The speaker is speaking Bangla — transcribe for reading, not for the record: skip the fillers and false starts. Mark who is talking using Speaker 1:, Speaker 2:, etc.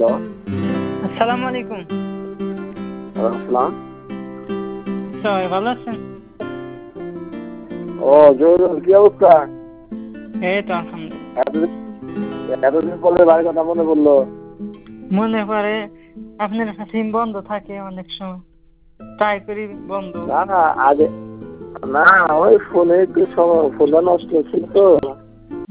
Speaker 1: হ্যালো,
Speaker 2: আসসালামু আলাইকুম।
Speaker 1: ওয়ালাইকুম আসসালাম।
Speaker 2: সবাই ভালো আছেন?
Speaker 1: ও জহিরুল, কি অবস্থা?
Speaker 2: এই তো আলহামদুলিল্লাহ।
Speaker 1: এতদিন এতদিন পরে বাড়ির কথা মনে পড়লো।
Speaker 2: মনে পড়ে, আপনার সিম বন্ধ থাকে অনেক সময়, ট্রাই করি বন্ধ।
Speaker 1: না না, আগে না, ওই ফোনে একটু ফোনটা নষ্ট ছিল তো,